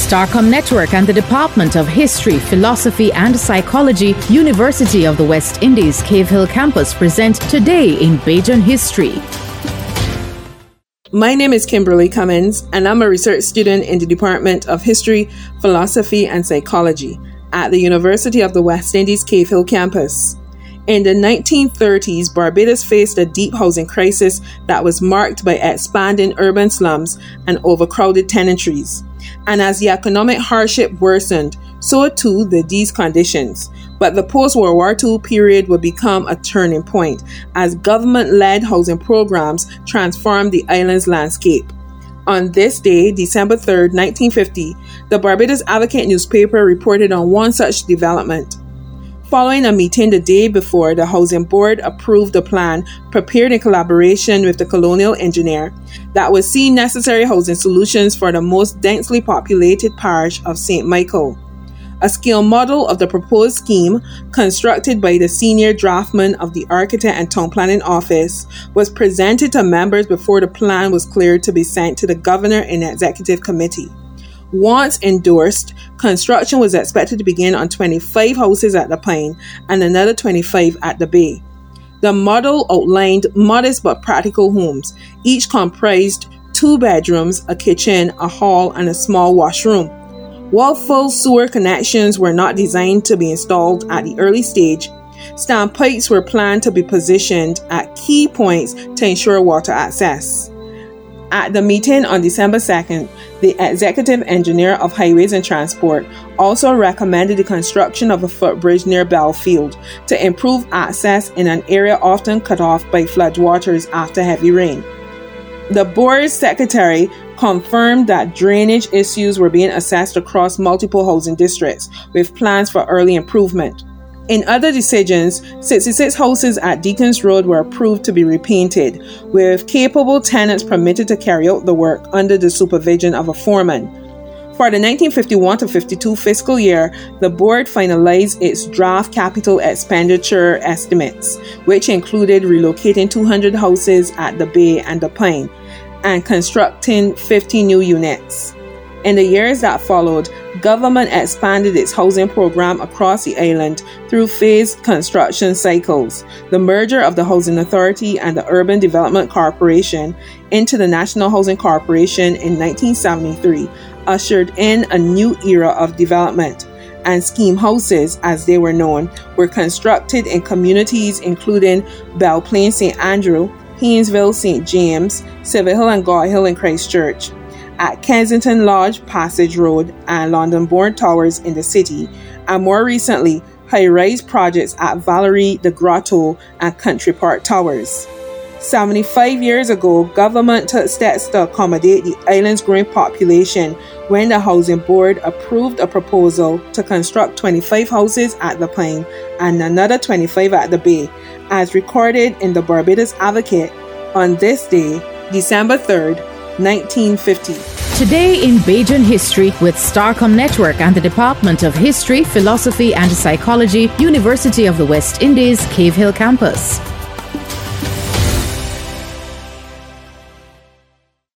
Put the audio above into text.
Starcom Network and the Department of History, Philosophy and Psychology, University of the West Indies, Cave Hill Campus present Today in Bajan History. My name is Kimberly Cummins, and I'm a research student in the Department of History, Philosophy and Psychology at the University of the West Indies, Cave Hill Campus. In the 1930s, Barbados faced a deep housing crisis that was marked by expanding urban slums and overcrowded tenantries. And as the economic hardship worsened, so too did these conditions. But the post-World War II period would become a turning point as government-led housing programs transformed the island's landscape. On this day, December 3, 1950, the Barbados Advocate newspaper reported on one such development. Following a meeting the day before, the Housing Board approved a plan prepared in collaboration with the colonial engineer that would see necessary housing solutions for the most densely populated parish of St. Michael. A scale model of the proposed scheme, constructed by the senior draftsman of the Architect and Town Planning Office, was presented to members before the plan was cleared to be sent to the Governor and Executive Committee. Once endorsed, construction was expected to begin on 25 houses at the Pine and another 25 at the Bay. The model outlined modest but practical homes, each comprised 2 bedrooms, a kitchen, a hall, and a small washroom. While full sewer connections were not designed to be installed at the early stage, standpipes were planned to be positioned at key points to ensure water access. At the meeting on December 2nd, the Executive Engineer of Highways and Transport also recommended the construction of a footbridge near Belfield to improve access in an area often cut off by floodwaters after heavy rain. The board's secretary confirmed that drainage issues were being assessed across multiple housing districts, with plans for early improvement. In other decisions, 66 houses at Deacons Road were approved to be repainted, with capable tenants permitted to carry out the work under the supervision of a foreman. For the 1951-52 fiscal year, the board finalized its draft capital expenditure estimates, which included relocating 200 houses at the Bay and the Pine, and constructing 50 new units. In the years that followed, government expanded its housing program across the island through phased construction cycles. The merger of the Housing Authority and the Urban Development Corporation into the National Housing Corporation in 1973 ushered in a new era of development, and scheme houses, as they were known, were constructed in communities including Belle Plaine St. Andrew, Haynesville St. James, Civil Hill and God Hill in Christchurch, at Kensington Lodge, Passage Road, and London Bourne Towers in the city, and more recently, high-rise projects at Valerie, the Grotto, and Country Park Towers. 75 years ago, government took steps to accommodate the island's growing population when the Housing Board approved a proposal to construct 25 houses at the Pine and another 25 at the Bay, as recorded in the Barbados Advocate on this day, December 3rd, 1950. Today in Bajan History with Starcom Network and the Department of History, Philosophy and Psychology, University of the West Indies, Cave Hill Campus.